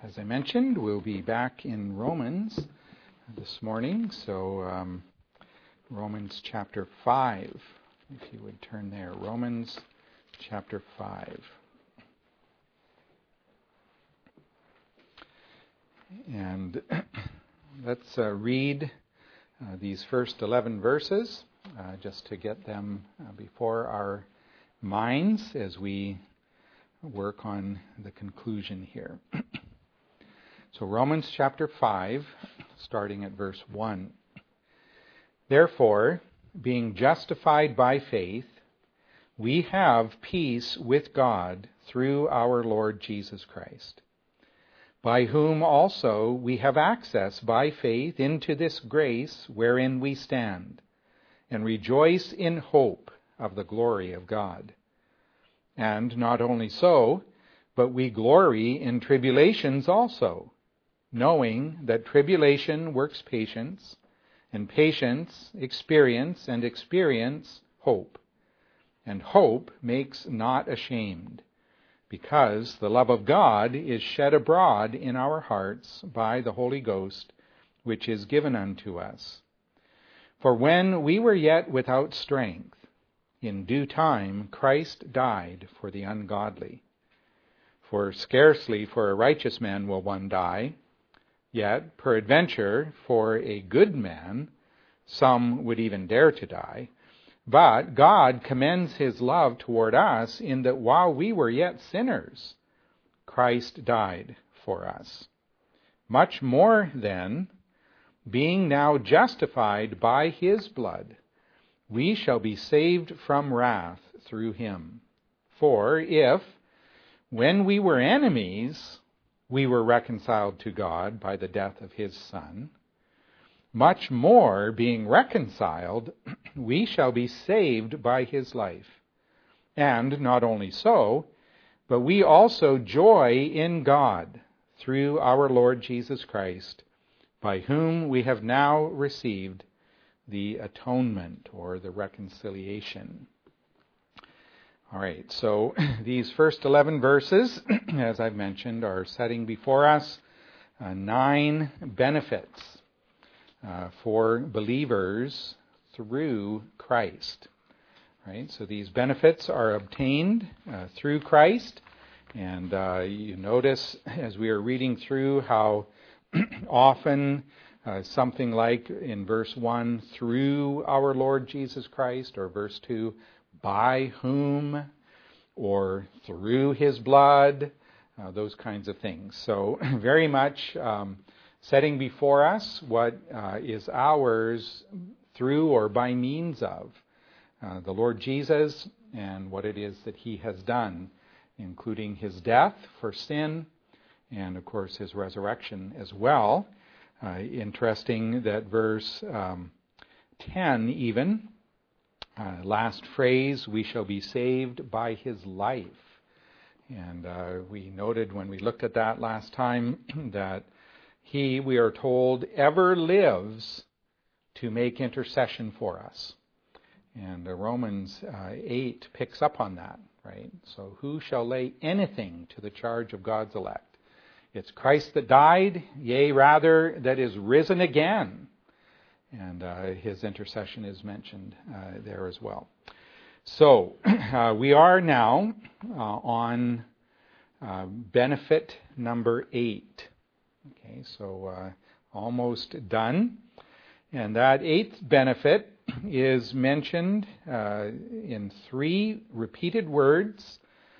As I mentioned, we'll be back in Romans this morning. So Romans chapter 5, if you would turn there. Romans chapter 5. And let's read these first 11 verses just to get them before our minds as we work on the conclusion here. So Romans chapter 5, starting at verse 1. Therefore, being justified by faith, we have peace with God through our Lord Jesus Christ, by whom also we have access by faith into this grace wherein we stand, and rejoice in hope of the glory of God. And not only so, but we glory in tribulations also, knowing that tribulation works patience, and patience experience, and experience hope. And hope makes not ashamed, because the love of God is shed abroad in our hearts by the Holy Ghost, which is given unto us. For when we were yet without strength, in due time Christ died for the ungodly. For scarcely for a righteous man will one die, yet peradventure for a good man some would even dare to die. But God commends his love toward us in that while we were yet sinners, Christ died for us. Much more then, being now justified by his blood, we shall be saved from wrath through him. For if, when we were enemies, we were reconciled to God by the death of his Son, much more, being reconciled, we shall be saved by his life. And not only so, but we also joy in God through our Lord Jesus Christ, by whom we have now received the atonement or the reconciliation. All right, so these first 11 verses, as I've mentioned, are setting before us 9 benefits for believers through Christ. Right? So these benefits are obtained through Christ, and you notice as we are reading through how often something like in verse 1, through our Lord Jesus Christ, or verse 2, by whom, or through his blood, those kinds of things. So very much setting before us what is ours through or by means of the Lord Jesus and what it is that he has done, including his death for sin and, of course, his resurrection as well. Interesting that verse 10 even, last phrase, we shall be saved by his life. And we noted when we looked at that last time that he, we are told, ever lives to make intercession for us. And Romans 8 picks up on that, right? So who shall lay anything to the charge of God's elect? It's Christ that died, yea, rather, that is risen again. And his intercession is mentioned there as well. So we are now on benefit number 8. Okay, so almost done. And that 8th benefit is mentioned in 3 repeated words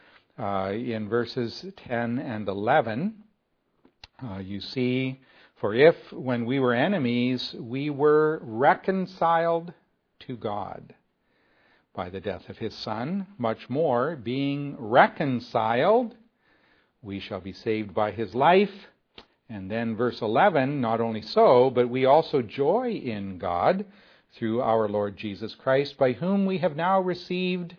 in verses 10 and 11. You see, for if when we were enemies, we were reconciled to God by the death of his Son, much more, being reconciled, we shall be saved by his life. And then verse 11, not only so, but we also joy in God through our Lord Jesus Christ, by whom we have now received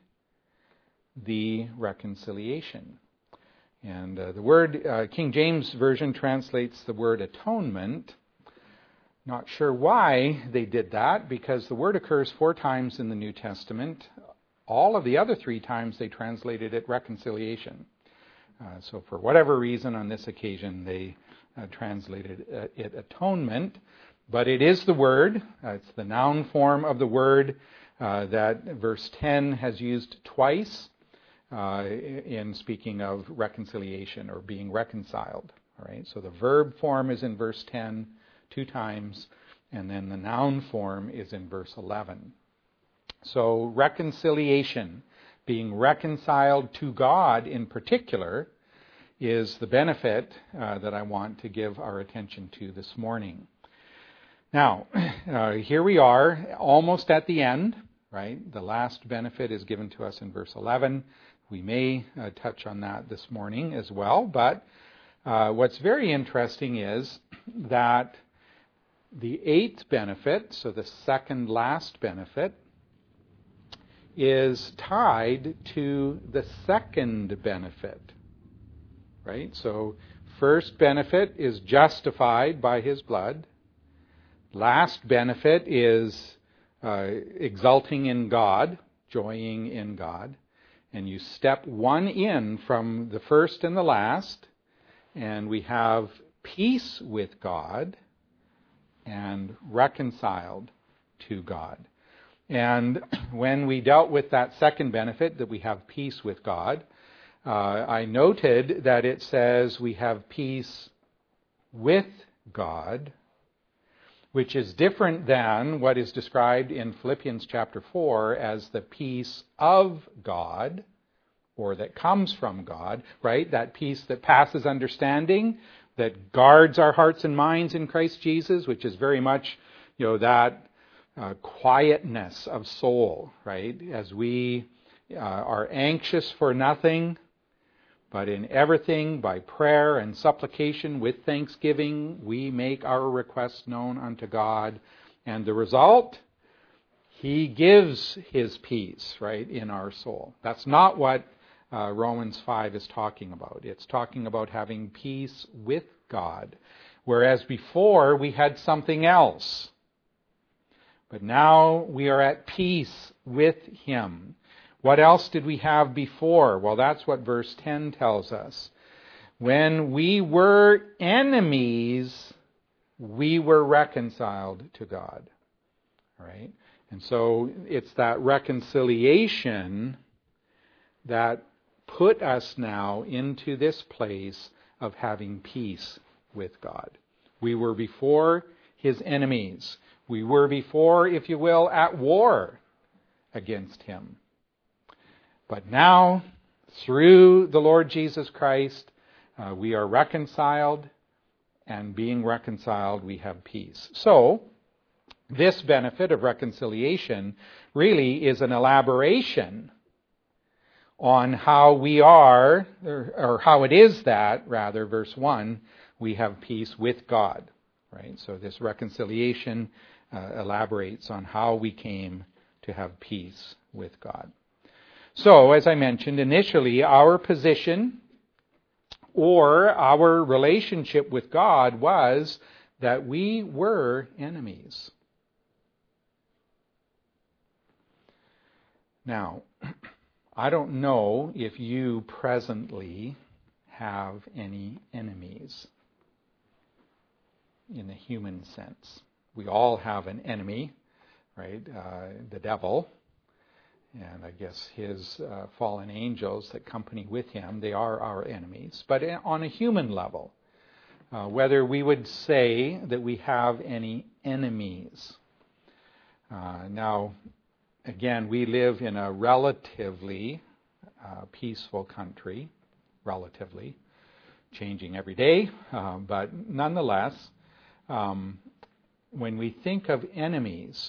the reconciliation. And the word, King James Version translates the word atonement. Not sure why they did that, because the word occurs 4 times in the New Testament. All of the other 3 times they translated it reconciliation. So for whatever reason on this occasion they translated it atonement. But it is the word, it's the noun form of the word that verse 10 has used twice in speaking of reconciliation or being reconciled. All right, so the verb form is in verse 10 2 times, and then the noun form is in verse 11. So reconciliation, being reconciled to God in particular, is the benefit that I want to give our attention to this morning. Now, here we are, almost at the end, right? The last benefit is given to us in verse 11. We may touch on that this morning as well, but what's very interesting is that the 8th benefit, so the second last benefit, is tied to the second benefit, right? So first benefit is justified by his blood. Last benefit is exulting in God, joying in God. And you step one in from the first and the last, and we have peace with God and reconciled to God. And when we dealt with that second benefit, that we have peace with God, I noted that it says we have peace with God, which is different than what is described in Philippians chapter 4 as the peace of God, or that comes from God, right? That peace that passes understanding, that guards our hearts and minds in Christ Jesus, which is very much, that quietness of soul, right? As we are anxious for nothing, but in everything, by prayer and supplication with thanksgiving, we make our requests known unto God. And the result, he gives his peace, right, in our soul. That's not what Romans 5 is talking about. It's talking about having peace with God. Whereas before, we had something else. But now we are at peace with him. What else did we have before? Well, that's what verse 10 tells us. When we were enemies, we were reconciled to God. All right? And so it's that reconciliation that put us now into this place of having peace with God. We were before his enemies. We were before, if you will, at war against him. But now, through the Lord Jesus Christ, we are reconciled, and being reconciled, we have peace. So, this benefit of reconciliation really is an elaboration on how we are, or how it is that, rather, verse 1, we have peace with God. Right? So this reconciliation elaborates on how we came to have peace with God. So, as I mentioned initially, our position or our relationship with God was that we were enemies. Now, I don't know if you presently have any enemies in the human sense. We all have an enemy, right? The devil. And I guess his fallen angels that company with him, they are our enemies. But on a human level, whether we would say that we have any enemies. Now, again, we live in a relatively peaceful country, relatively, changing every day. But nonetheless, when we think of enemies,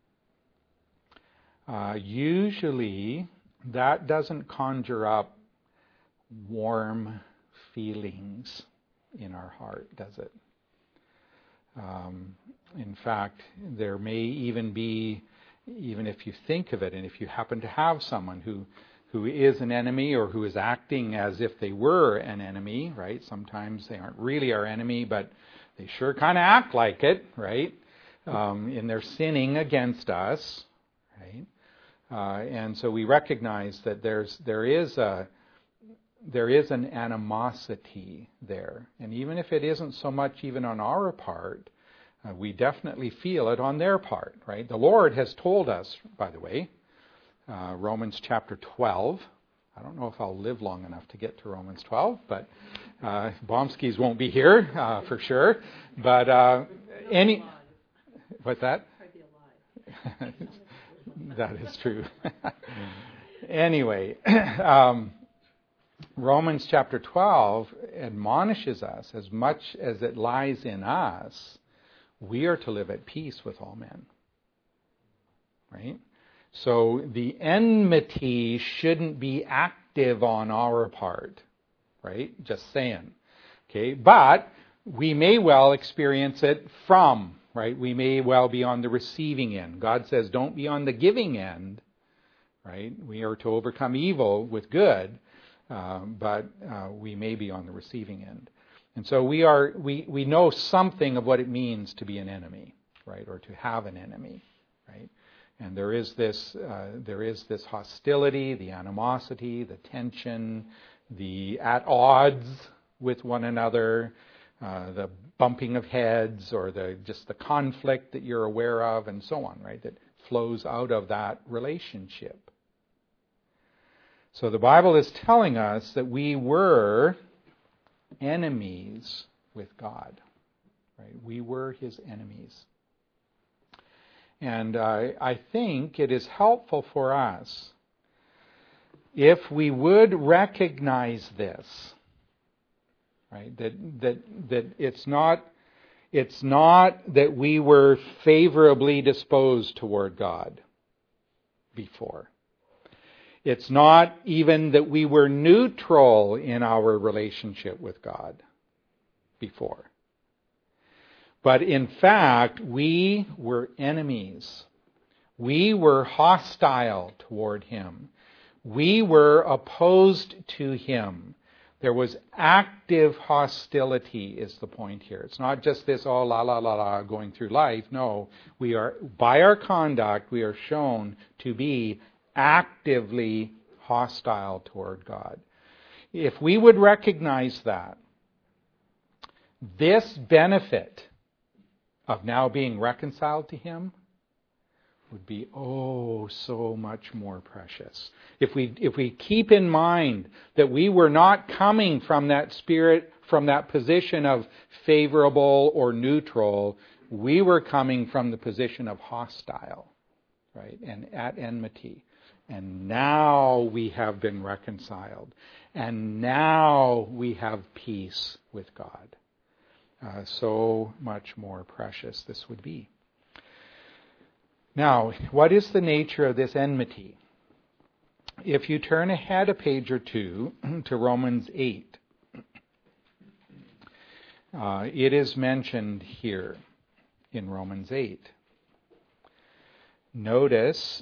usually that doesn't conjure up warm feelings in our heart, does it? In fact, there may even be, even if you think of it, and if you happen to have someone who is an enemy or who is acting as if they were an enemy, right? Sometimes they aren't really our enemy, but they sure kind of act like it, right? In their sinning against us, right? And so we recognize that there is there is an animosity there. And even if it isn't so much even on our part, we definitely feel it on their part, right? The Lord has told us, by the way, Romans chapter 12. I don't know if I'll live long enough to get to Romans 12, but Bomskis won't be here for sure. But what's that? That is true. Anyway, Romans chapter 12 admonishes us, as much as it lies in us, we are to live at peace with all men. Right? So the enmity shouldn't be active on our part. Right? Just saying. Okay? But we may well experience it from, right? We may well be on the receiving end. God says don't be on the giving end. Right? We are to overcome evil with good, but we may be on the receiving end. And so we know something of what it means to be an enemy, right? Or to have an enemy, right? And there is this hostility, the animosity, the tension, the at odds with one another, the bumping of heads, or just the conflict that you're aware of, and so on, right? That flows out of that relationship. So the Bible is telling us that we were enemies with God. Right? We were His enemies. And I think it is helpful for us if we would recognize this, right? That it's not that we were favorably disposed toward God before. It's not even that we were neutral in our relationship with God before. But in fact, we were enemies. We were hostile toward Him. We were opposed to Him. There was active hostility is the point here. It's not just this, oh, la, la, la, la, going through life. No, we are, by our conduct, we are shown to be actively hostile toward God. If we would recognize that, this benefit of now being reconciled to Him would be so much more precious. If we keep in mind that we were not coming from that spirit, from that position of favorable or neutral, we were coming from the position of hostile, right, and at enmity. And now we have been reconciled. And now we have peace with God. So much more precious this would be. Now, what is the nature of this enmity? If you turn ahead a page or two to Romans 8, it is mentioned here in Romans 8. Notice,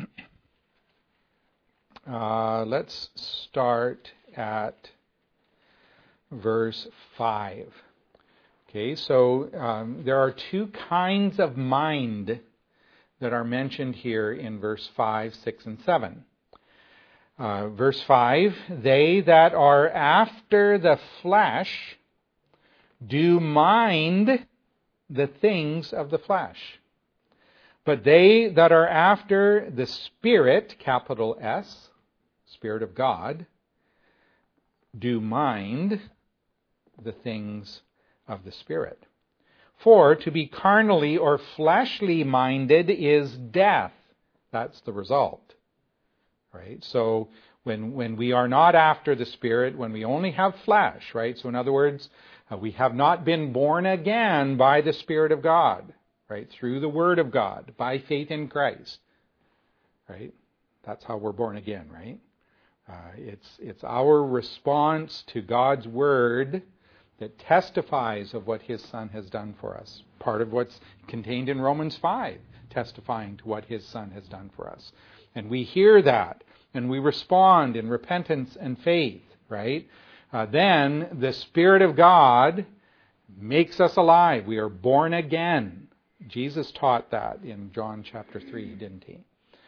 let's start at verse 5. Okay, so there are two kinds of mind that are mentioned here in verse 5, 6, and 7. Verse 5, they that are after the flesh do mind the things of the flesh. But they that are after the Spirit, capital S, Spirit of God, do mind the things of the Spirit. For to be carnally or fleshly minded is death. That's the result. Right? So when we are not after the Spirit, when we only have flesh, right? So in other words, we have not been born again by the Spirit of God, right? Through the Word of God, by faith in Christ, right? That's how we're born again, right? It's our response to God's Word that testifies of what His Son has done for us. Part of what's contained in Romans 5, testifying to what His Son has done for us. And we hear that, and we respond in repentance and faith, right? Then the Spirit of God makes us alive. We are born again. Jesus taught that in John chapter 3, didn't He?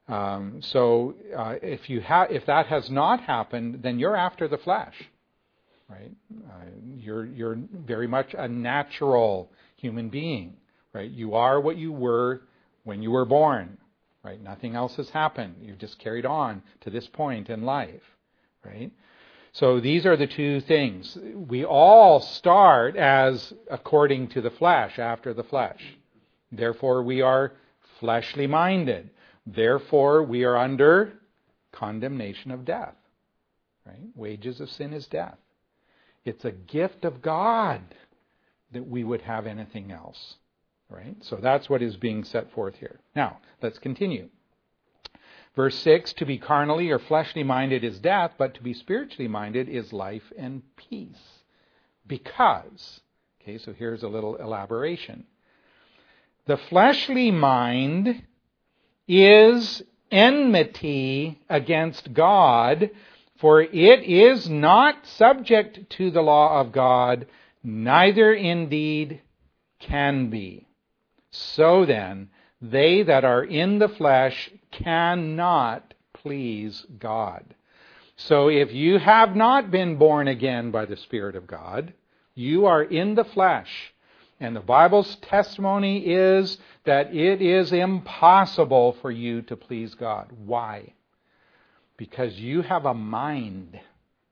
If that has not happened, then you're after the flesh, right? You're very much a natural human being, right? You are what you were when you were born, right? Nothing else has happened. You've just carried on to this point in life, right? So these are the two things. We all start as according to the flesh, after the flesh. Therefore, we are fleshly minded. Therefore, we are under condemnation of death. Right? Wages of sin is death. It's a gift of God that we would have anything else. Right? So that's what is being set forth here. Now, let's continue. Verse 6, to be carnally or fleshly minded is death, but to be spiritually minded is life and peace. Because, okay, so here's a little elaboration. The fleshly mind is enmity against God, for it is not subject to the law of God, neither indeed can be. So then, they that are in the flesh cannot please God. So if you have not been born again by the Spirit of God, you are in the flesh. And the Bible's testimony is that it is impossible for you to please God. Why? Because you have a mind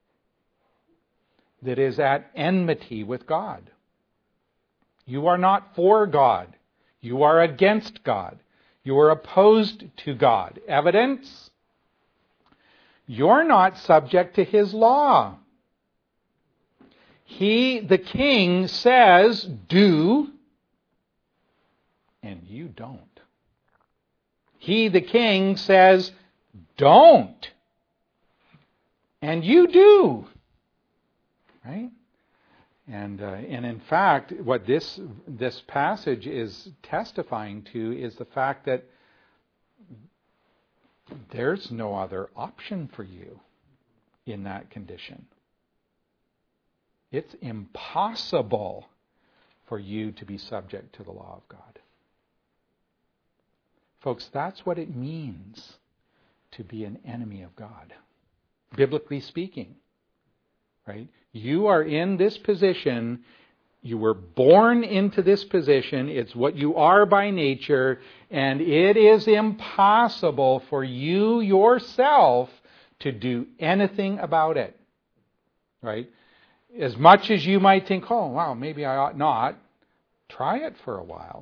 that is at enmity with God. You are not for God. You are against God. You are opposed to God. Evidence? You're not subject to His law. He, the king, says, do, and you don't. He, the king, says, don't, and you do. Right? And in fact, what this passage is testifying to is the fact that there's no other option for you in that condition. It's impossible for you to be subject to the law of God. Folks, that's what it means to be an enemy of God, biblically speaking. Right? You are in this position. You were born into this position. It's what you are by nature, and it is impossible for you yourself to do anything about it. Right? As much as you might think, oh, wow, maybe I ought not, try it for a while.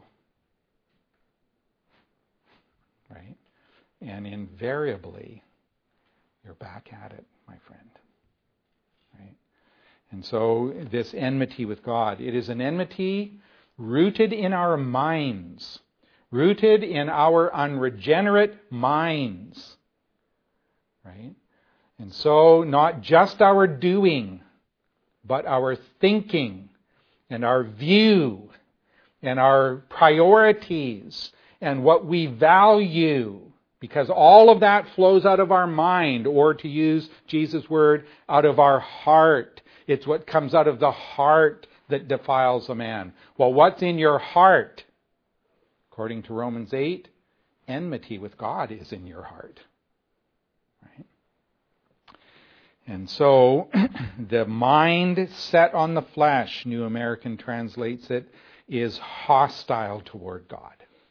Right? And invariably, you're back at it, my friend. Right? And so this enmity with God, it is an enmity rooted in our minds, rooted in our unregenerate minds. Right? And so not just our doing, but our thinking and our view and our priorities and what we value, because all of that flows out of our mind, or to use Jesus' word, out of our heart. It's what comes out of the heart that defiles a man. Well, what's in your heart? According to Romans 8, enmity with God is in your heart. Right? And so, the mind set on the flesh, New American translates it, is hostile toward God.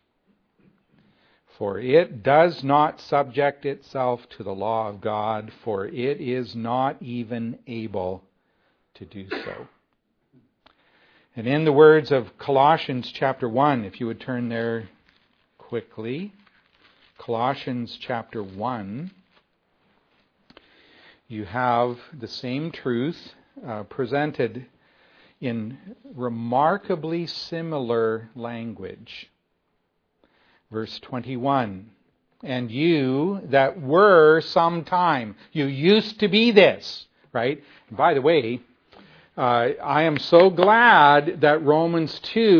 For it does not subject itself to the law of God, for it is not even able to do so. And in the words of Colossians chapter 1, if you would turn there quickly, Colossians chapter 1, you have the same truth presented in remarkably similar language. Verse 21, and you that were sometime, you used to be this, right? And by the way, I am so glad that Romans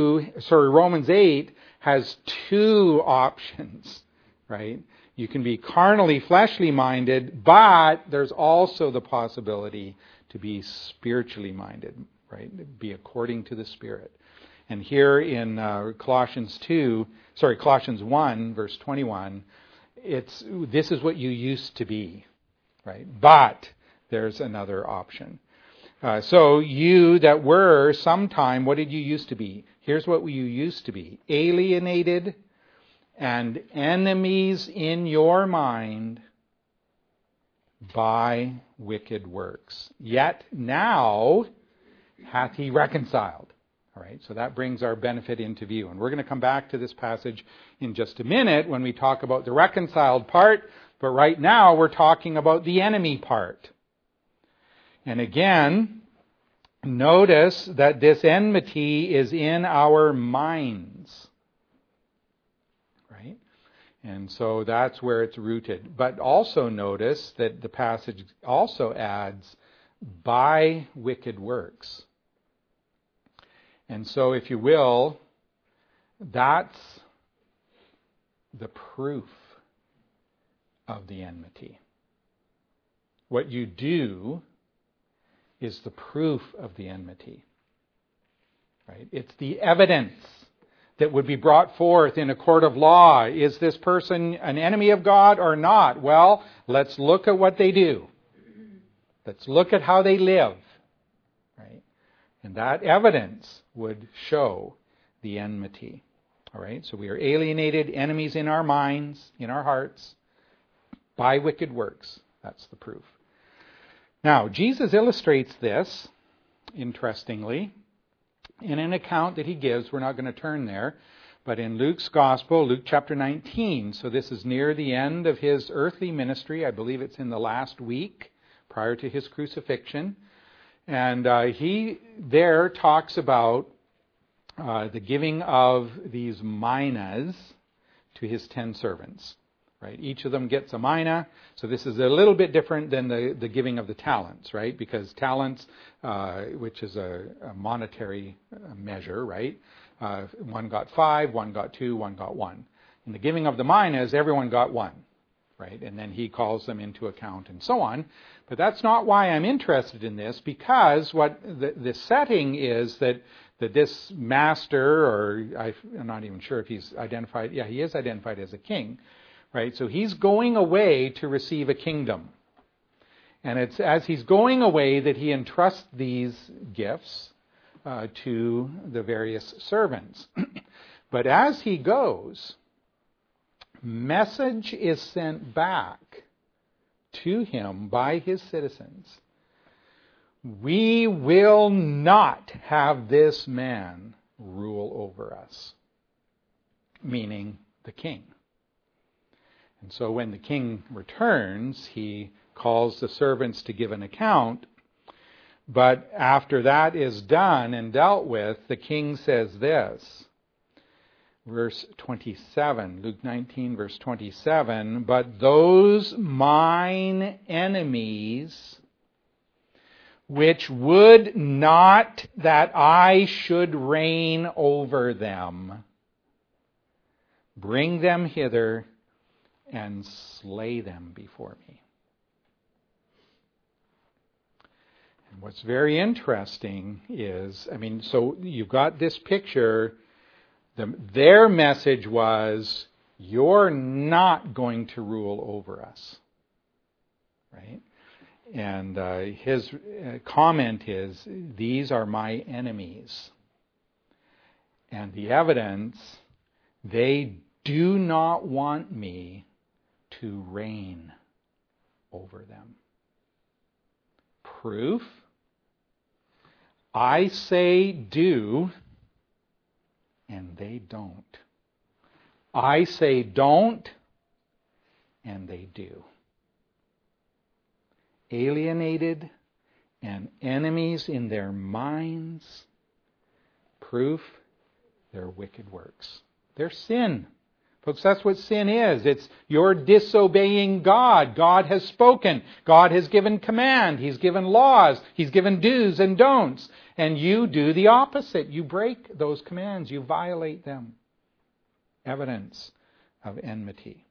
8 has two options, right? You can be carnally, fleshly minded, but there's also the possibility to be spiritually minded, right? Be according to the Spirit. And here in Colossians 1, verse 21, this is what you used to be, right? But there's another option. So you that were sometime, what did you used to be? Here's what you used to be. Alienated and enemies in your mind by wicked works. Yet now hath he reconciled. All right, so that brings our benefit into view. And we're going to come back to this passage in just a minute when we talk about the reconciled part. But right now we're talking about the enemy part. And again, notice that this enmity is in our minds. Right? And so that's where it's rooted. But also notice that the passage also adds by wicked works. And so, if you will, that's the proof of the enmity. What you do is the proof of the enmity. Right? It's the evidence that would be brought forth in a court of law. Is this person an enemy of God or not? Well, let's look at what they do. Let's look at how they live. Right? And that evidence would show the enmity. All right? So we are alienated, enemies in our minds, in our hearts, by wicked works. That's the proof. Now, Jesus illustrates this, interestingly, in an account that he gives. We're not going to turn there, but in Luke's Gospel, Luke chapter 19. So this is near the end of his earthly ministry. I believe it's in the last week prior to his crucifixion. And he there talks about the giving of these minas to his 10 servants. Right? Each of them gets a mina. So this is a little bit different than the giving of the talents, right? Because talents, which is a monetary measure, right? One got 5, one got 2, one got 1. In the giving of the minas, everyone got 1. Right? And then he calls them into account and so on. But that's not why I'm interested in this, because what the setting is that this master, or I'm not even sure if he's identified, he is identified as a king, right? So he's going away to receive a kingdom. And it's as he's going away that he entrusts these gifts to the various servants. But as he goes, message is sent back to him by his citizens. We will not have this man rule over us. Meaning the king. And so when the king returns, he calls the servants to give an account. But after that is done and dealt with, the king says this. Verse 27, Luke 19, verse 27, but those mine enemies, which would not that I should reign over them, bring them hither and slay them before me. And what's very interesting is, so you've got this picture. Their message was, you're not going to rule over us. Right? And his comment is, these are my enemies. And the evidence, they do not want me to reign over them. Proof, I say do, and they don't. I say don't, and they do. Alienated and enemies in their minds. Proof, their wicked works. Their sin. Folks, that's what sin is. It's you're disobeying God. God has spoken. God has given command. He's given laws. He's given do's and don'ts. And you do the opposite. You break those commands. You violate them. Evidence of enmity.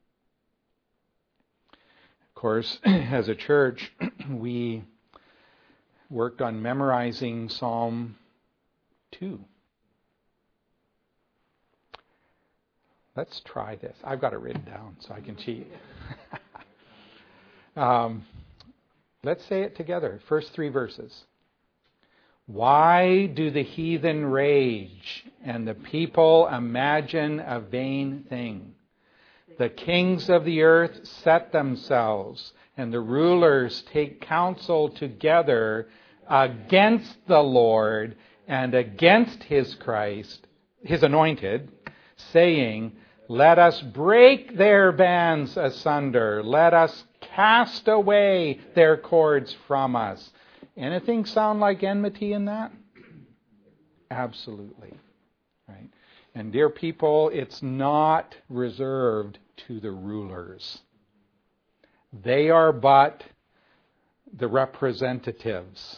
Of course, as a church, we worked on memorizing Psalm 2. Let's try this. I've got it written down so I can cheat. Let's say it together. First 3 verses. Why do the heathen rage and the people imagine a vain thing? The kings of the earth set themselves, and the rulers take counsel together against the Lord and against his Christ, his anointed, saying, let us break their bands asunder. Let us cast away their cords from us. Anything sound like enmity in that? Absolutely. Right? And dear people, it's not reserved to the rulers. They are but the representatives.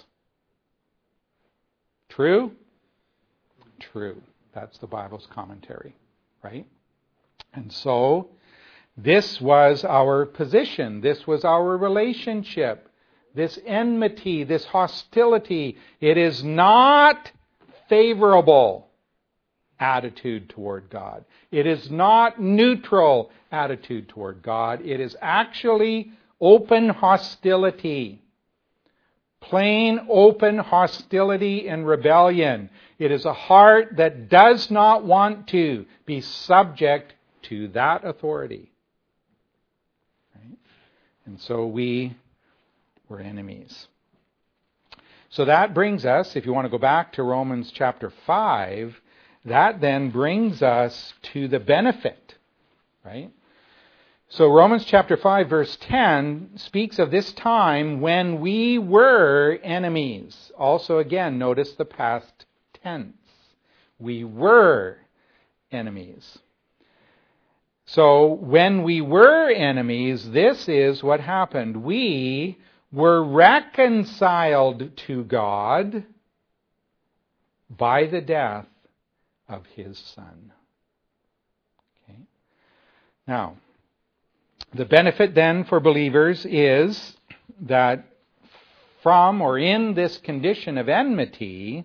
True? True. That's the Bible's commentary, right? And so, this was our position. This was our relationship. This enmity, this hostility. It is not favorable attitude toward God. It is not neutral attitude toward God. It is actually open hostility. Plain open hostility and rebellion. It is a heart that does not want to be subject to that authority. Right? And so we were enemies. So that brings us, if you want to go back to Romans chapter 5, that then brings us to the benefit, right? So Romans chapter 5 verse 10 speaks of this time when we were enemies. Also again, notice the past tense. We were enemies. So when we were enemies, this is what happened. We were reconciled to God by the death of his Son. Okay. Now, the benefit then for believers is that from or in this condition of enmity,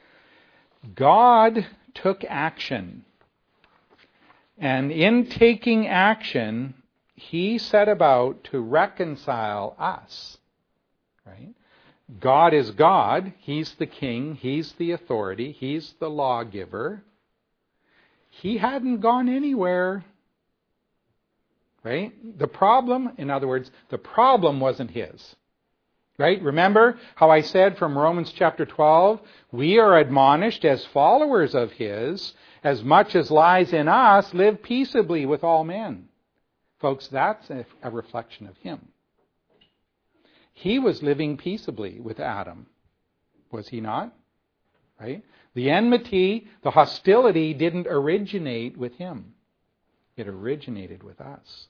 God took action. And in taking action, he set about to reconcile us. Right? God is God. He's the king. He's the authority. He's the lawgiver. He hadn't gone anywhere. Right? The problem, in other words, the problem wasn't his. Right? Remember how I said from Romans chapter 12, we are admonished as followers of his, as much as lies in us, live peaceably with all men. Folks, that's a reflection of him. He was living peaceably with Adam. Was he not? Right? The enmity, the hostility didn't originate with him. It originated with us.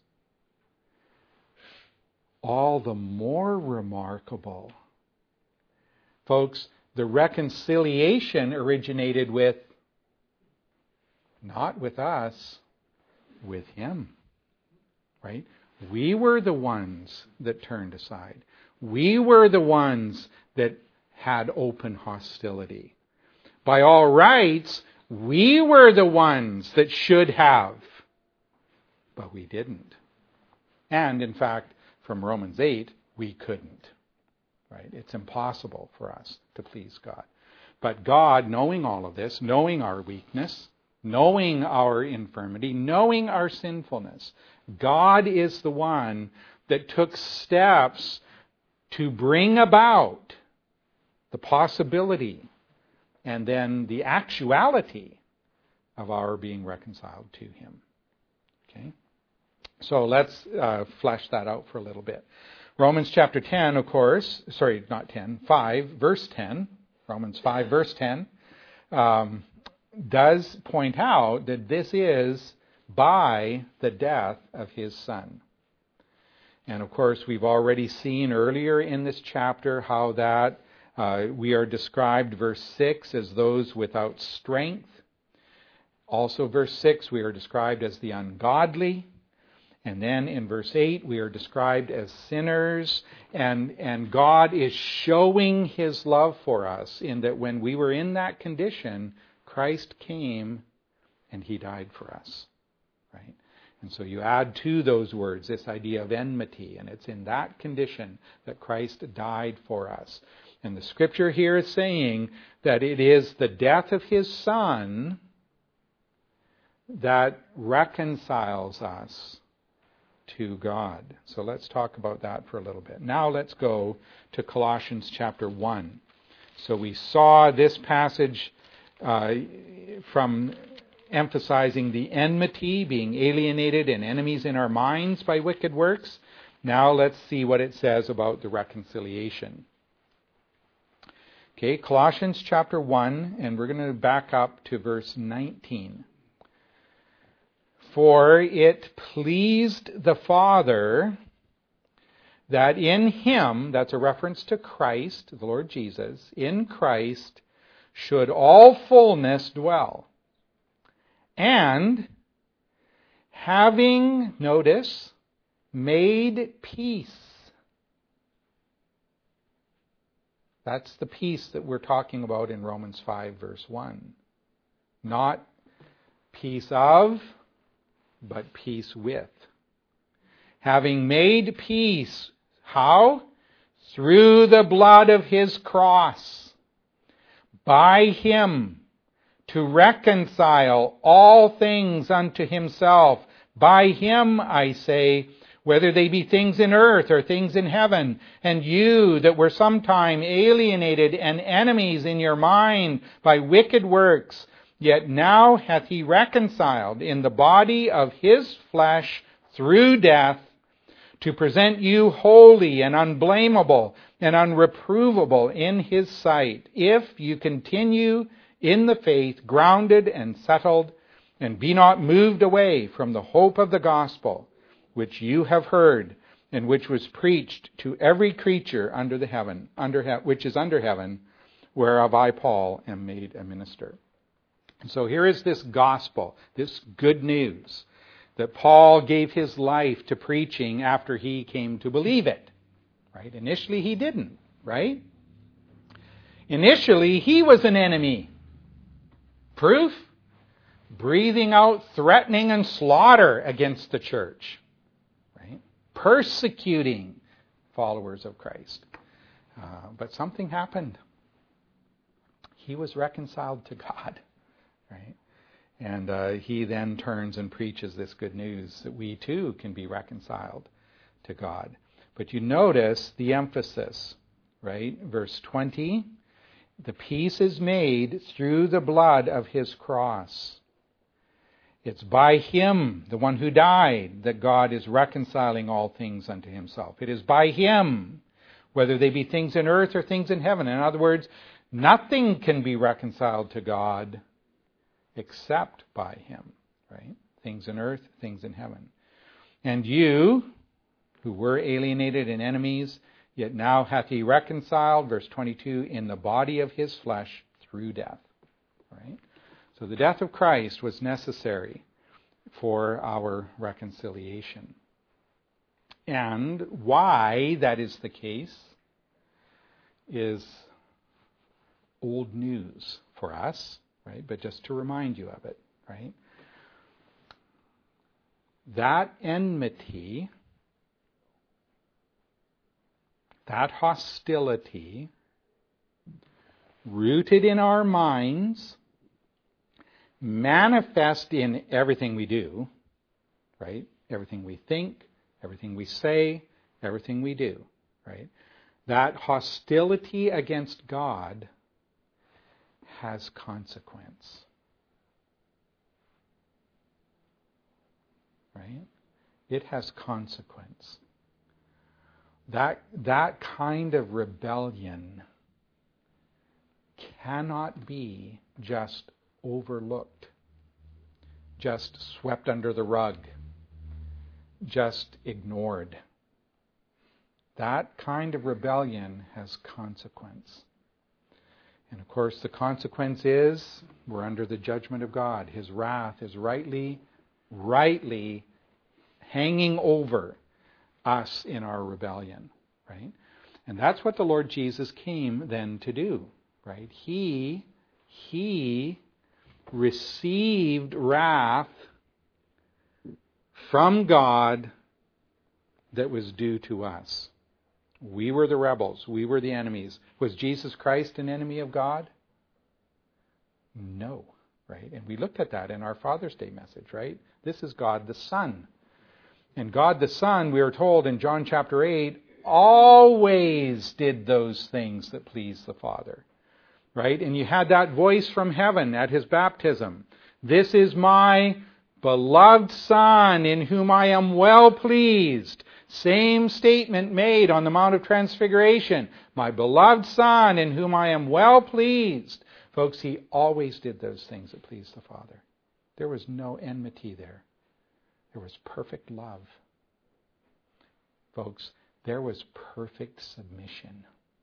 All the more remarkable. Folks, the reconciliation originated with, not with us, with him. Right? We were the ones that turned aside. We were the ones that had open hostility. By all rights, we were the ones that should have, but we didn't. And in fact, from Romans 8, we couldn't. Right? It's impossible for us to please God. But God, knowing all of this, knowing our weakness, knowing our infirmity, knowing our sinfulness, God is the one that took steps to bring about the possibility and then the actuality of our being reconciled to him. Okay? So let's flesh that out for a little bit. Romans chapter 10, of course, 5, verse 10, Romans 5, verse 10, does point out that this is by the death of his Son. And of course, we've already seen earlier in this chapter how that we are described, verse 6, as those without strength. Also, verse 6, we are described as the ungodly. And then in verse 8, we are described as sinners. And God is showing his love for us in that when we were in that condition, Christ came and he died for us. right? And so you add to those words this idea of enmity, and it's in that condition that Christ died for us. And the scripture here is saying that it is the death of his Son that reconciles us to God. So let's talk about that for a little bit. Now let's go to Colossians chapter 1. So we saw this passage from emphasizing the enmity, being alienated and enemies in our minds by wicked works. Now let's see what it says about the reconciliation. Okay, Colossians chapter 1, and we're going to back up to verse 19. For it pleased the Father that in him, that's a reference to Christ, the Lord Jesus, in Christ should all fullness dwell. And having, notice, made peace. That's the peace that we're talking about in Romans 5, verse 1. Not peace of, but peace with. Having made peace, how? Through the blood of his cross. By him, to reconcile all things unto himself. By him, I say, whether they be things in earth or things in heaven. And you that were sometime alienated and enemies in your mind by wicked works, yet now hath he reconciled in the body of his flesh through death, to present you holy and unblameable and unreprovable in his sight, if you continue in the faith, grounded and settled, and be not moved away from the hope of the gospel, which you have heard, and which was preached to every creature under the heaven, which is under heaven, whereof I, Paul, am made a minister. And so here is this gospel, this good news, that Paul gave his life to preaching after he came to believe it. Right? Initially he didn't, right? Initially he was an enemy. Proof? Breathing out threatening and slaughter against the church. Right? Persecuting followers of Christ. But something happened. He was reconciled to God. Right? And he then turns and preaches this good news that we too can be reconciled to God. But you notice the emphasis, right? Verse 20, the peace is made through the blood of his cross. It's by him, the one who died, that God is reconciling all things unto himself. It is by him, whether they be things in earth or things in heaven. In other words, nothing can be reconciled to God except by him, right? Things in earth, things in heaven. And you, who were alienated and enemies, yet now hath he reconciled, verse 22, in the body of his flesh through death, right? So the death of Christ was necessary for our reconciliation. And why that is the case is old news for us, right? But just to remind you of it, right? That enmity, that hostility, rooted in our minds, manifest in everything we do, right? Everything we think, everything we say, everything we do, right? That hostility against God has consequence. Right? It has consequence. That kind of rebellion cannot be just overlooked, just swept under the rug, just ignored. That kind of rebellion has consequence. And of course, the consequence is we're under the judgment of God. His wrath is rightly hanging over us in our rebellion, right? And that's what the Lord Jesus came then to do, right? He received wrath from God that was due to us. We were the rebels. We were the enemies. Was Jesus Christ an enemy of God? No, right? And we looked at that in our Father's Day message, right? This is God the Son. And God the Son, we are told in John chapter 8, always did those things that pleased the Father, right? And you had that voice from heaven at his baptism. This is my beloved Son in whom I am well pleased. Same statement made on the Mount of Transfiguration. My beloved Son in whom I am well pleased. Folks, he always did those things that pleased the Father. There was no enmity there. There was perfect love. Folks, there was perfect submission.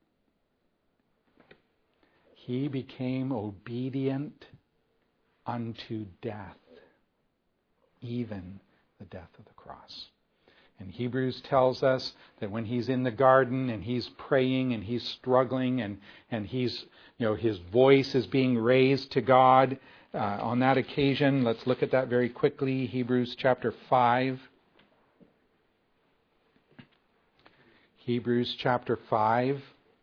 He became obedient unto death, even the death of the cross. And Hebrews tells us that when he's in the garden and he's praying and he's struggling and he's, his voice is being raised to God on that occasion. Let's look at that very quickly. Hebrews chapter 5. Hebrews chapter 5.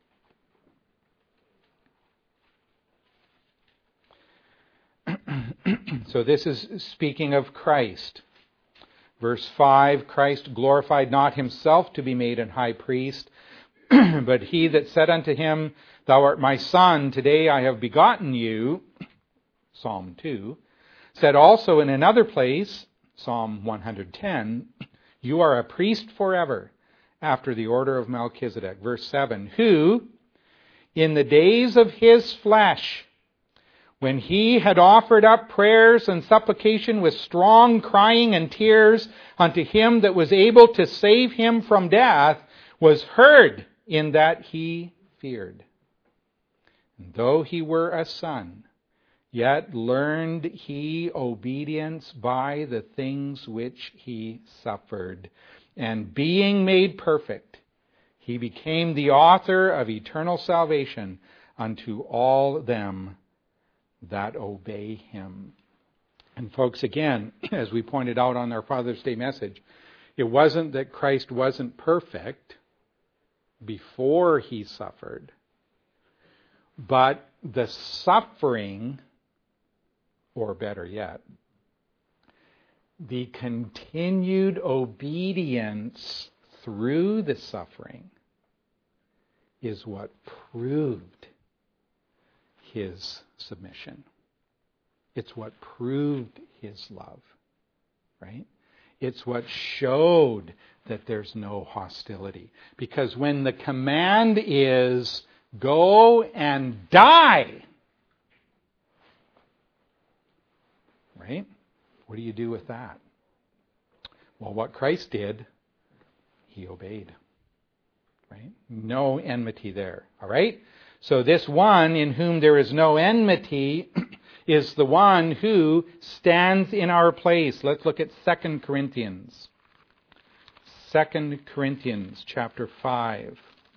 So this is speaking of Christ. Verse 5, Christ glorified not himself to be made an high priest, but he that said unto him, Thou art my son, today I have begotten you, Psalm 2, said also in another place, Psalm 110, You are a priest forever, after the order of Melchizedek. Verse 7, who, in the days of his flesh, when he had offered up prayers and supplication with strong crying and tears unto him that was able to save him from death, was heard in that he feared. And though he were a son, yet learned he obedience by the things which he suffered. And being made perfect, he became the author of eternal salvation unto all them that obey him. And folks, again, as we pointed out on our Father's Day message, it wasn't that Christ wasn't perfect before he suffered, but the suffering, or better yet, the continued obedience through the suffering is what proved his submission. It's what proved his love, right? It's what showed that there's no hostility. Because when the command is, go and die, right? What do you do with that? Well, what Christ did, he obeyed, right? No enmity there, all right? So this one in whom there is no enmity is the one who stands in our place. Let's look at 2 Corinthians. 2 Corinthians chapter 5.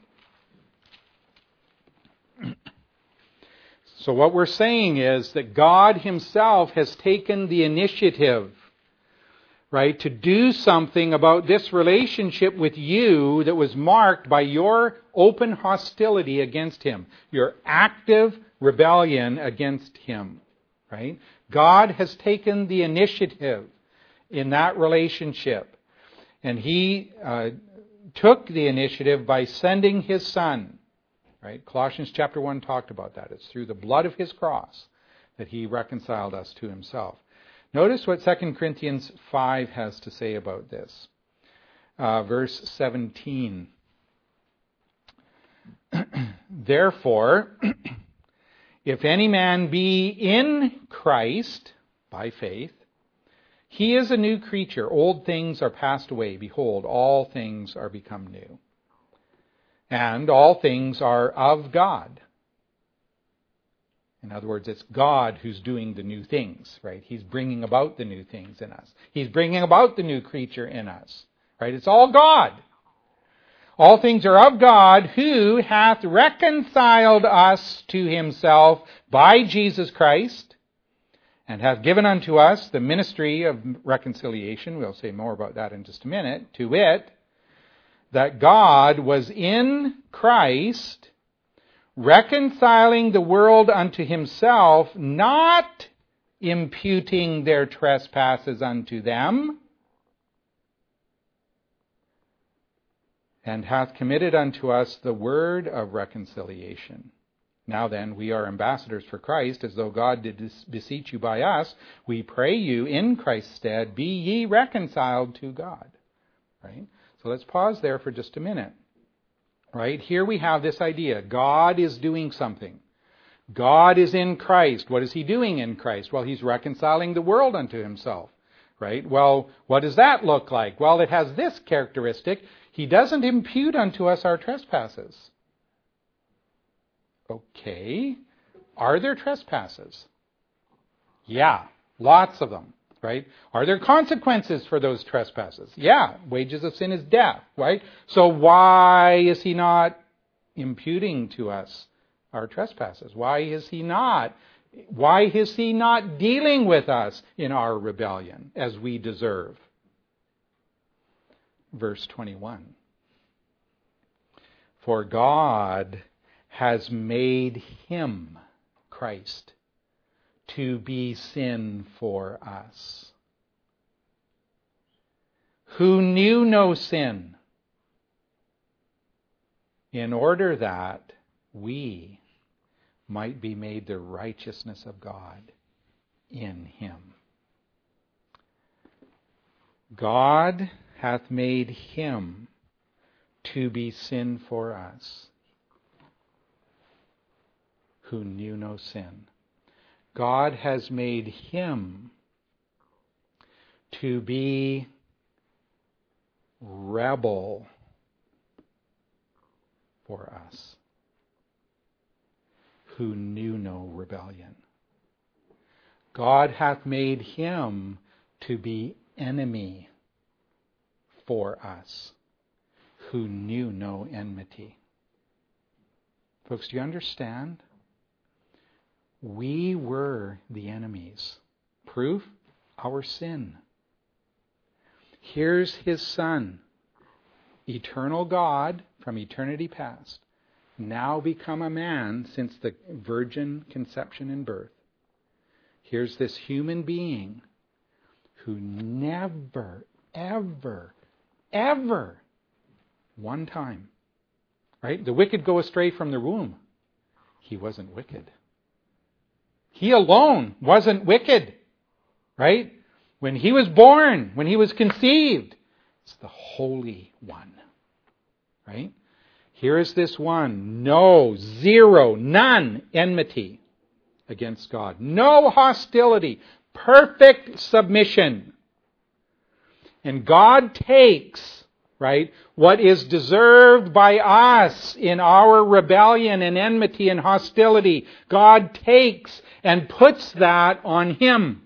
So what we're saying is that God himself has taken the initiative, right, to do something about this relationship with you that was marked by your open hostility against him, your active rebellion against him, right? God has taken the initiative in that relationship, and he took the initiative by sending his Son, right? Colossians chapter 1 talked about that. It's through the blood of his cross that he reconciled us to himself. Notice what 2 Corinthians 5 has to say about this. Verse 17. Therefore, if any man be in Christ, by faith, he is a new creature. Old things are passed away. Behold, all things are become new. And all things are of God. In other words, it's God who's doing the new things, right? He's bringing about the new things in us. He's bringing about the new creature in us, right? It's all God. All things are of God, who hath reconciled us to himself by Jesus Christ, and hath given unto us the ministry of reconciliation. We'll say more about that in just a minute. To wit, that God was in Christ, reconciling the world unto himself, not imputing their trespasses unto them, and hath committed unto us the word of reconciliation. Now then, we are ambassadors for Christ, as though God did beseech you by us. We pray you in Christ's stead, be ye reconciled to God. Right? So let's pause there for just a minute. Right? Here we have this idea. God is doing something. God is in Christ. What is he doing in Christ? Well, he's reconciling the world unto himself. Right? Well, what does that look like? Well, it has this characteristic. He doesn't impute unto us our trespasses. Okay. Are there trespasses? Yeah, lots of them, right? Are there consequences for those trespasses? Yeah, wages of sin is death, right? So why is he not imputing to us our trespasses? Why is he not dealing with us in our rebellion as we deserve? Verse 21. For God has made him, Christ, to be sin for us, who knew no sin, in order that we might be made the righteousness of God in him. God hath made him to be sin for us, who knew no sin. God has made him to be rebel for us, who knew no rebellion. God hath made him to be enemy for us, who knew no enmity. Folks, do you understand? We were the enemies. Proof? Our sin. Here's his Son, eternal God from eternity past, now become a man since the virgin conception and birth. Here's this human being who never, ever, ever, one time, right? The wicked go astray from the womb. He wasn't wicked. He alone wasn't wicked, right? When he was born, when he was conceived, it's the Holy One, right? Here is this one, no, zero, none enmity against God. No hostility, perfect submission. And God takes, right, what is deserved by us in our rebellion and enmity and hostility. God takes and puts that on him.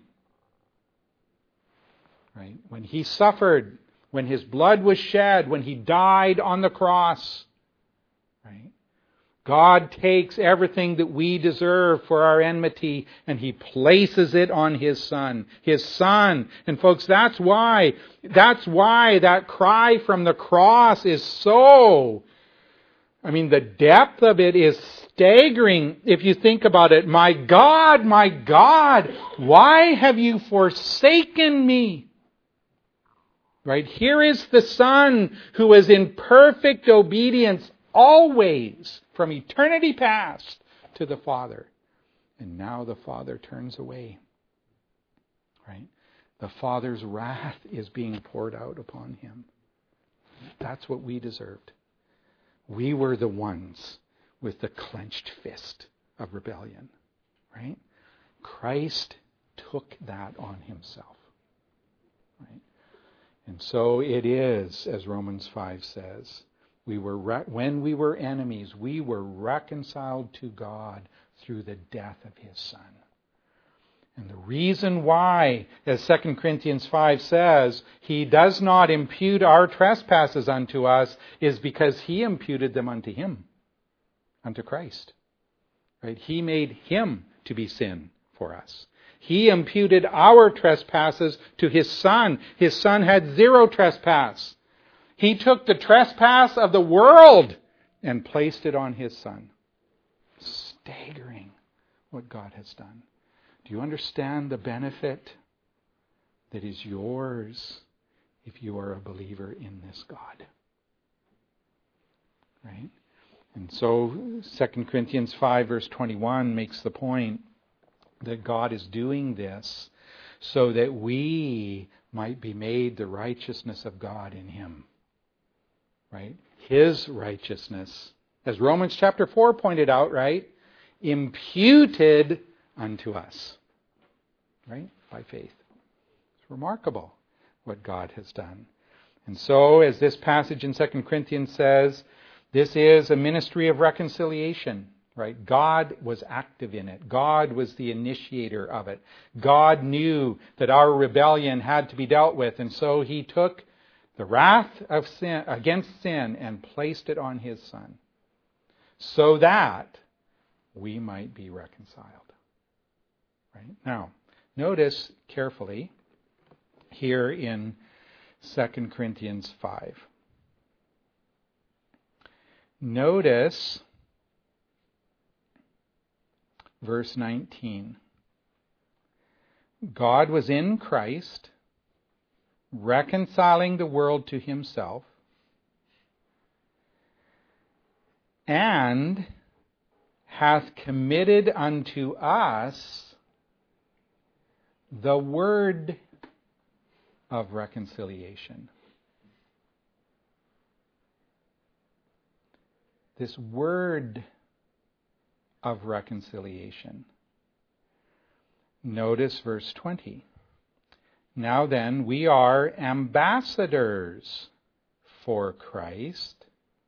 Right? When he suffered, when his blood was shed, when he died on the cross, right? God takes everything that we deserve for our enmity and he places it on his Son. His Son. And folks, that's why that cry from the cross is so, the depth of it is staggering if you think about it. My God, why have you forsaken me? Right? Here is the Son who is in perfect obedience always from eternity past to the Father. And now the Father turns away. Right? The Father's wrath is being poured out upon him. That's what we deserved. We were the ones with the clenched fist of rebellion. Right? Christ took that on himself. Right? And so it is, as Romans 5 says, when we were enemies, we were reconciled to God through the death of his Son. And the reason why, as 2 Corinthians 5 says, he does not impute our trespasses unto us is because he imputed them unto him, unto Christ. Right? He made him to be sin for us. He imputed our trespasses to His Son. His Son had 0 trespass. He took the trespass of the world and placed it on His Son. Staggering what God has done. Do you understand the benefit that is yours if you are a believer in this God? Right? And so 2 Corinthians 5 verse 21 makes the point that God is doing this so that we might be made the righteousness of God in Him. Right? His righteousness. As Romans chapter 4 pointed out, right? Imputed unto us. Right? By faith. It's remarkable what God has done. And so, as this passage in 2 Corinthians says, this is a ministry of reconciliation. Right? God was active in it. God was the initiator of it. God knew that our rebellion had to be dealt with, and so He took the wrath of sin against sin and placed it on His Son, so that we might be reconciled. Right? Now, notice carefully here in 2 Corinthians 5. Notice verse 19. God was in Christ, reconciling the world to Himself, and hath committed unto us the word of reconciliation. This word of reconciliation. Notice verse 20. Now then, we are ambassadors for Christ.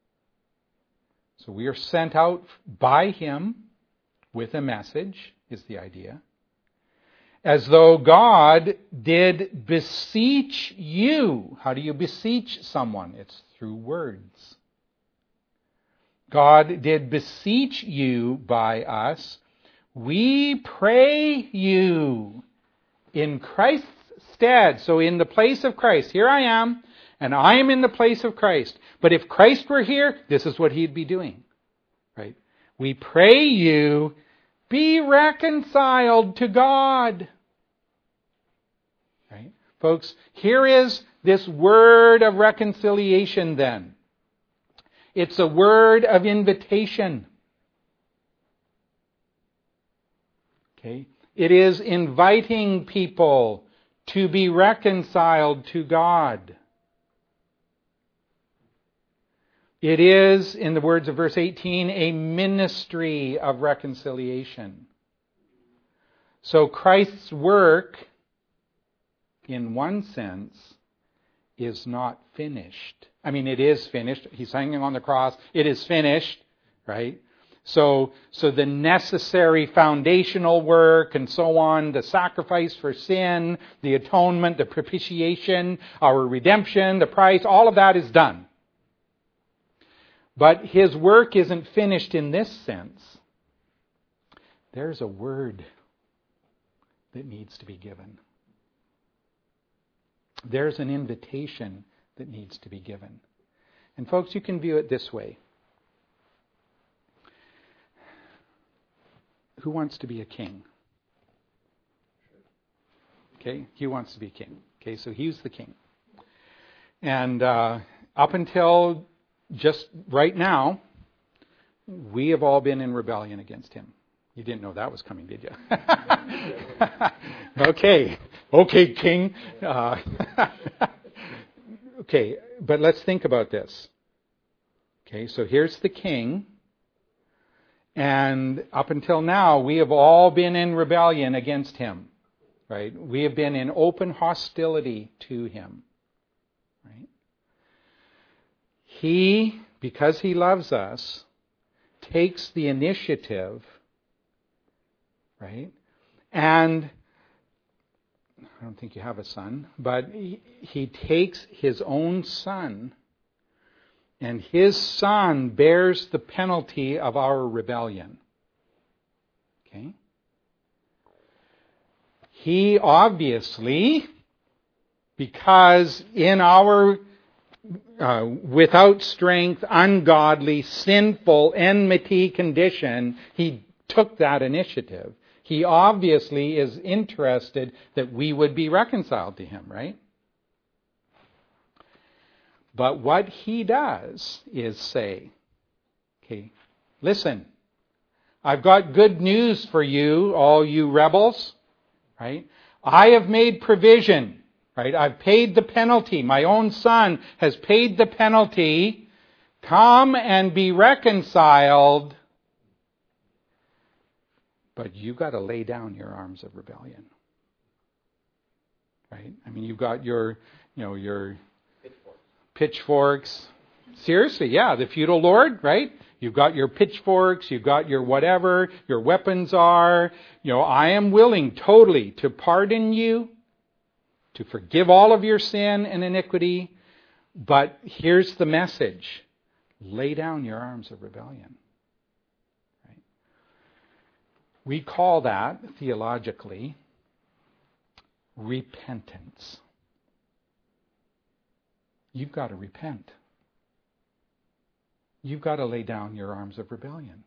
So we are sent out by Him with a message, is the idea. As though God did beseech you. How do you beseech someone? It's through words. God did beseech you by us. We pray you in Christ's stead. So in the place of Christ. Here I am, and I am in the place of Christ. But if Christ were here, this is what He'd be doing. Right? We pray you, be reconciled to God. Right? Folks, here is this word of reconciliation then. It's a word of invitation. Okay? It is inviting people to be reconciled to God. It is, in the words of verse 18, a ministry of reconciliation. So Christ's work, in one sense, is not finished. I mean, it is finished. He's hanging on the cross. It is finished, right? So the necessary foundational work and so on, the sacrifice for sin, the atonement, the propitiation, our redemption, the price, all of that is done. But His work isn't finished in this sense. There's a word that needs to be given. There's an invitation that needs to be given. And folks, you can view it this way. Who wants to be a king? Okay, he wants to be king. Okay, so he's the king. And up until just right now, we have all been in rebellion against him. You didn't know that was coming, did you? Okay, king. Okay, but let's think about this. Okay, so here's the king. And up until now, we have all been in rebellion against him. Right? We have been in open hostility to him. Right? He, because he loves us, takes the initiative, right? And I don't think you have a son, but he takes his own son, and his son bears the penalty of our rebellion. Okay? He obviously, because in our without strength, ungodly, sinful, enmity condition, he took that initiative. He obviously is interested that we would be reconciled to him, right? But what he does is say, okay, listen, I've got good news for you, all you rebels, right? I have made provision, right? I've paid the penalty. My own son has paid the penalty. Come and be reconciled. But you've got to lay down your arms of rebellion. Right? I mean, you've got your pitchforks. Seriously, yeah, the feudal lord, right? You've got your pitchforks, you've got your whatever, your weapons are. I am willing totally to pardon you, to forgive all of your sin and iniquity. But here's the message. Lay down your arms of rebellion. Right? We call that, theologically, repentance. You've got to repent. You've got to lay down your arms of rebellion.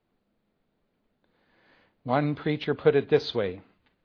One preacher put it this way: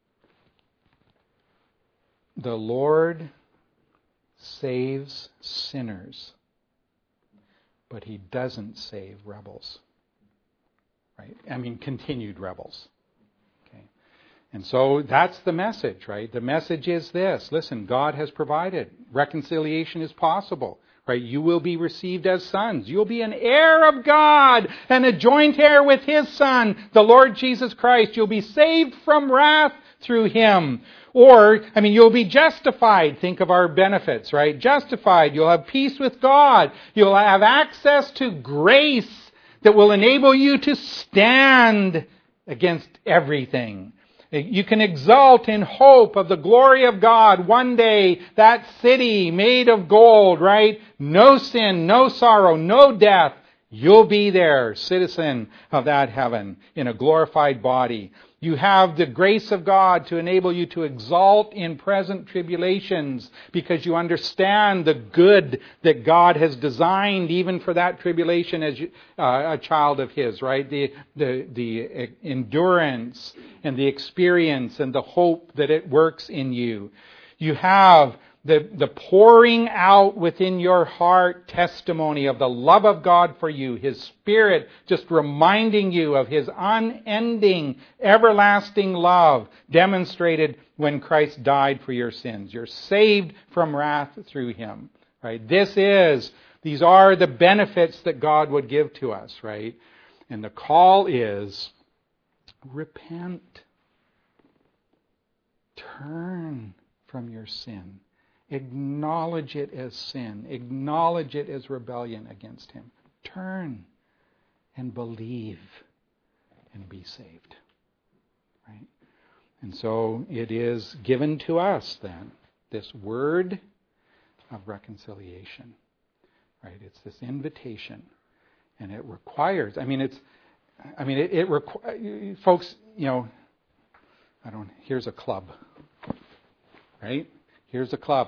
the Lord saves sinners, but he doesn't save rebels. Right? I mean, continued rebels. Okay. And so that's the message, right? The message is this. Listen, God has provided. Reconciliation is possible. Right? You will be received as sons. You'll be an heir of God and a joint heir with his Son, the Lord Jesus Christ. You'll be saved from wrath through him. Or, you'll be justified. Think of our benefits, right? Justified. You'll have peace with God. You'll have access to grace that will enable you to stand against everything. You can exult in hope of the glory of God. One day, that city made of gold, right? No sin, no sorrow, no death. You'll be there, citizen of that heaven, in a glorified body. You have the grace of God to enable you to exalt in present tribulations because you understand the good that God has designed even for that tribulation as a child of his, right? The endurance and the experience and the hope that it works in you. You have the pouring out within your heart testimony of the love of God for you, his Spirit just reminding you of his unending, everlasting love demonstrated when Christ died for your sins. You're saved from wrath through him, right? These are the benefits that God would give to us, right? And the call is, repent. Turn from your sin. Acknowledge it as sin. Acknowledge it as rebellion against him. Turn and believe and be saved. Right? And so it is given to us then, this word of reconciliation. Right? It's this invitation. And it requires, folks, here's a club. Right? Here's a club.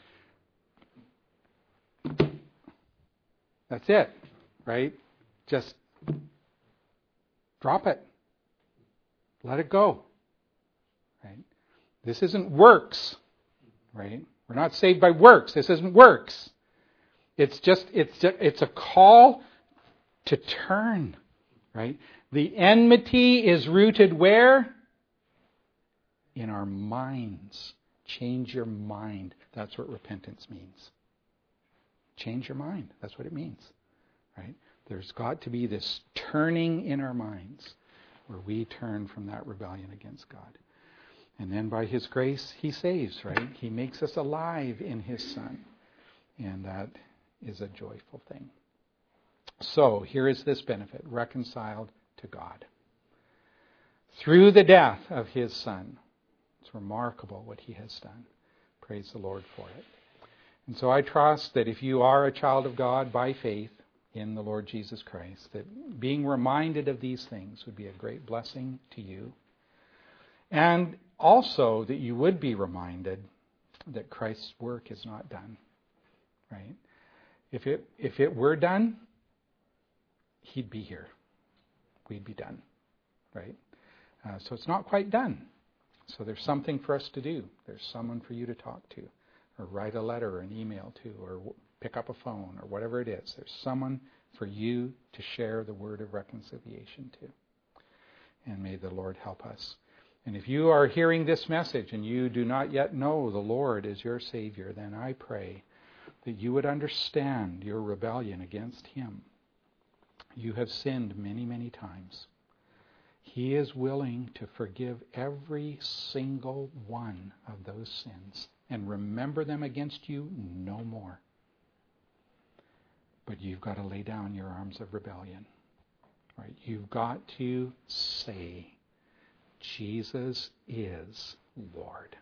That's it, right? Just drop it. Let it go, right? This isn't works, right? We're not saved by works. This isn't works. It's a call to turn, right? The enmity is rooted where? In our minds. Change your mind. That's what repentance means. Change your mind. That's what it means. Right? There's got to be this turning in our minds where we turn from that rebellion against God. And then by his grace, he saves, right? He makes us alive in his Son. And that is a joyful thing. So here is this benefit, reconciled to God. Through the death of his Son. It's remarkable what he has done. Praise the Lord for it. And so I trust that if you are a child of God by faith in the Lord Jesus Christ, that being reminded of these things would be a great blessing to you. And also that you would be reminded that Christ's work is not done. Right? If it were done, he'd be here. We'd be done. Right? So it's not quite done. So there's something for us to do. There's someone for you to talk to, or write a letter or an email to, or pick up a phone, or whatever it is. There's someone for you to share the word of reconciliation to. And may the Lord help us. And if you are hearing this message and you do not yet know the Lord as your Savior, then I pray that you would understand your rebellion against Him. You have sinned many, many times. He is willing to forgive every single one of those sins and remember them against you no more. But you've got to lay down your arms of rebellion. Right? You've got to say, Jesus is Lord.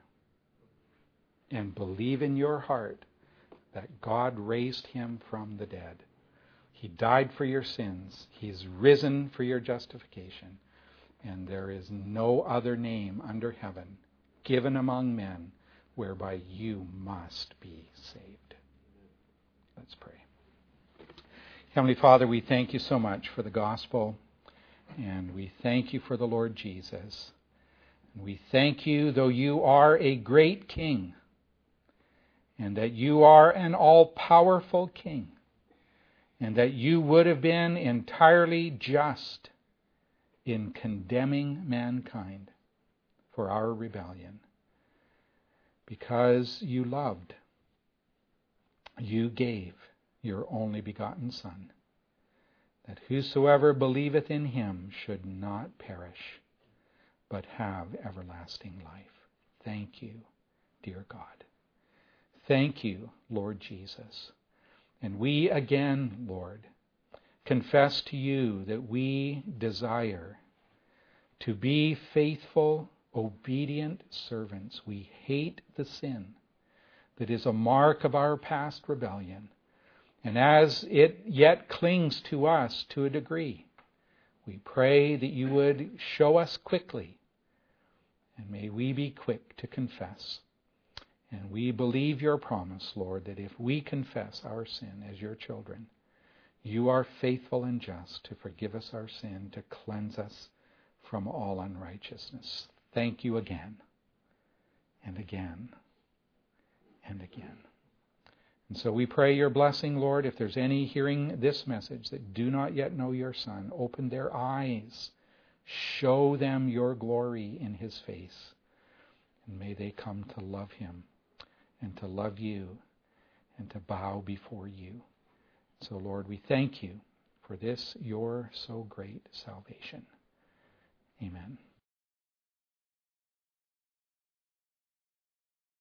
And believe in your heart that God raised him from the dead. He died for your sins. He's risen for your justification. And there is no other name under heaven given among men whereby you must be saved. Let's pray. Heavenly Father, we thank you so much for the gospel, and we thank you for the Lord Jesus. And we thank you, though you are a great king, and that you are an all-powerful king, and that you would have been entirely just in condemning mankind for our rebellion. Because you loved, you gave your only begotten Son, that whosoever believeth in him should not perish, but have everlasting life. Thank you, dear God. Thank you, Lord Jesus. And we again, Lord, confess to you that we desire to be faithful, obedient servants. We hate the sin that is a mark of our past rebellion. And as it yet clings to us to a degree, we pray that you would show us quickly, and may we be quick to confess. And we believe your promise, Lord, that if we confess our sin as your children, you are faithful and just to forgive us our sin, to cleanse us from all unrighteousness. Thank you again, and again, and again. And so we pray your blessing, Lord. If there's any hearing this message that do not yet know your Son, open their eyes. Show them your glory in his face. And may they come to love him and to love you and to bow before you. So, Lord, we thank you for this, your so great salvation. Amen.